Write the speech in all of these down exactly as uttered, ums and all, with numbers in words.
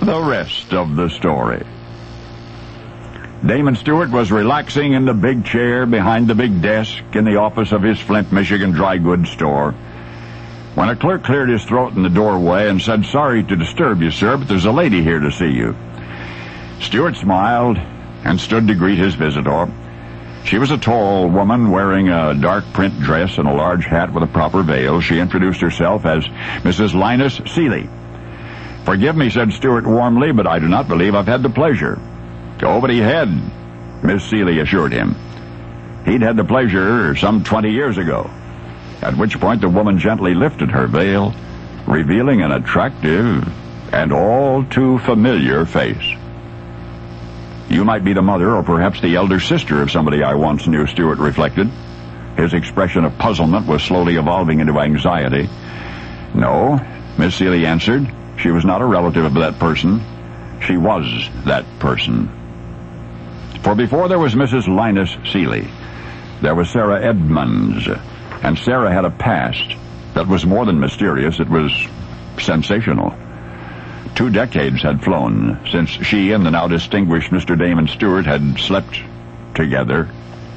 the rest of the story. Damon Stewart was relaxing in the big chair behind the big desk in the office of his Flint, Michigan dry goods store when a clerk cleared his throat in the doorway and said, "Sorry to disturb you, sir, but there's a lady here to see you." Stewart smiled and stood to greet his visitor. She was a tall woman wearing a dark print dress and a large hat with a proper veil. She introduced herself as Missus Linus Seeley. "Forgive me," said Stewart warmly, "but I do not believe I've had the pleasure." "Oh, but he had," Miss Seeley assured him. "He'd had the pleasure some twenty years ago," at which point the woman gently lifted her veil, revealing an attractive and all too familiar face. "You might be the mother or perhaps the elder sister of somebody I once knew," Stewart reflected. His expression of puzzlement was slowly evolving into anxiety. "No," Miss Seeley answered. "She was not a relative of that person. She was that person." For before there was Missus Linus Seeley, there was Sarah Edmonds, and Sarah had a past that was more than mysterious. It was sensational. Two decades had flown since she and the now distinguished Mister Damon Stewart had slept together.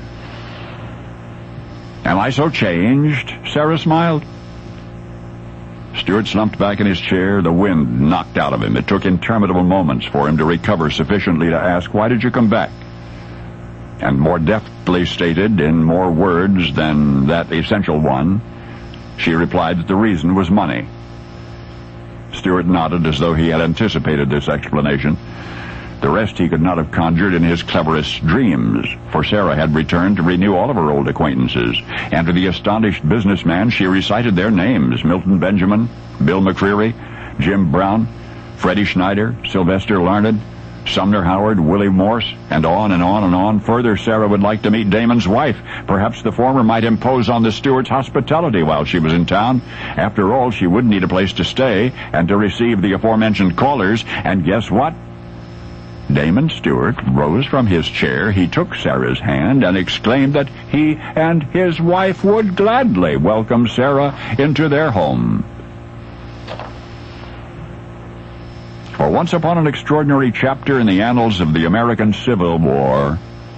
"Am I so changed?" Sarah smiled. Stewart slumped back in his chair, the wind knocked out of him. It took interminable moments for him to recover sufficiently to ask, "Why did you come back?" And more deftly stated, in more words than that essential one, she replied that the reason was money. Stewart nodded as though he had anticipated this explanation. The rest he could not have conjured in his cleverest dreams, for Sarah had returned to renew all of her old acquaintances, and to the astonished businessman she recited their names: Milton Benjamin, Bill McCreary, Jim Brown, Freddie Schneider, Sylvester Larned, Sumner Howard, Willie Morse, and on and on and on. Further, Sarah would like to meet Damon's wife. Perhaps the former might impose on the Stewart's hospitality while she was in town. After all, she would need a place to stay and to receive the aforementioned callers, and guess what? Damon Stewart rose from his chair. He took Sarah's hand and exclaimed that he and his wife would gladly welcome Sarah into their home. For once upon an extraordinary chapter in the annals of the American Civil War,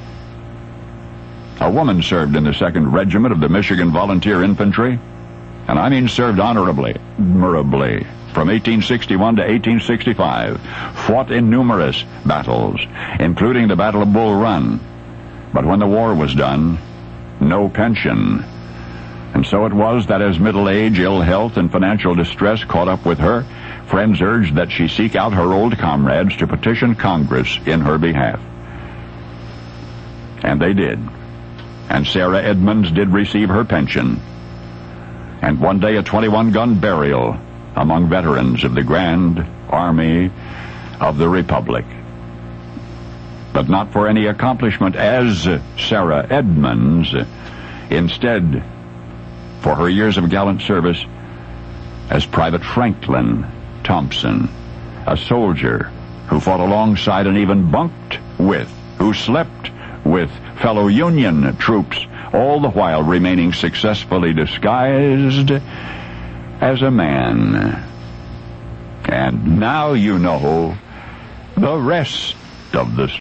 a woman served in the second Regiment of the Michigan Volunteer Infantry, and I mean served honorably, admirably, from eighteen sixty-one to eighteen sixty-five, fought in numerous battles, including the Battle of Bull Run. But when the war was done, no pension. And so it was that as middle age, ill health, and financial distress caught up with her, friends urged that she seek out her old comrades to petition Congress in her behalf. And they did. And Sarah Edmonds did receive her pension. And one day a twenty-one gun burial among veterans of the Grand Army of the Republic. But not for any accomplishment as Sarah Edmonds. Instead, for her years of gallant service as Private Franklin Thompson, a soldier who fought alongside and even bunked with, who slept with fellow Union troops, all the while remaining successfully disguised as a man. And now you know the rest of the story.